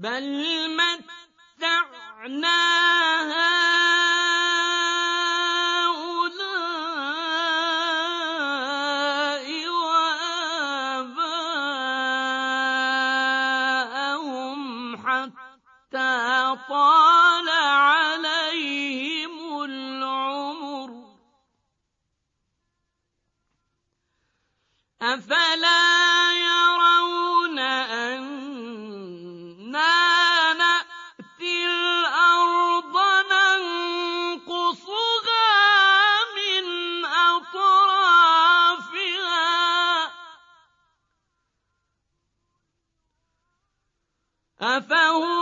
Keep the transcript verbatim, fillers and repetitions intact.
بل متعنا هؤلاء وآباءهم حتى طال عليهم العمر أفلا يرون أنا نأتي الأرض ننقصها من أطرافها أفهم